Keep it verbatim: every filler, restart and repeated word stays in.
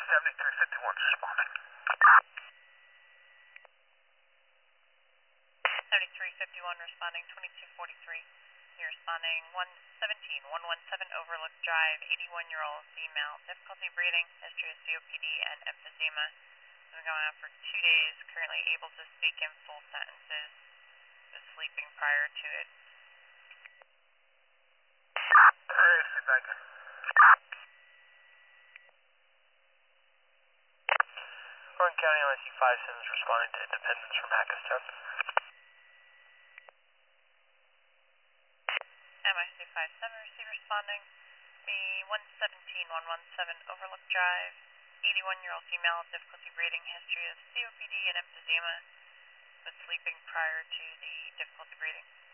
seventy-three fifty-one responding. seventy-three fifty-one responding, twenty-two forty-three. You're responding one seventeen, one seventeen Overlook Drive, eighty-one-year-old female, difficulty breathing, history of C O P D and emphysema. Has been going on for two days, currently able to speak in full sentences, was sleeping prior to it. Alright, sit back in. Orange County L I C five Sims responding to Independence from Hackettstown. M I C five seven, receive responding. The one seventeen, one seventeen Overlook Drive, eighty-one-year-old female, difficulty breathing, history of C O P D and emphysema, was sleeping prior to the difficulty breathing.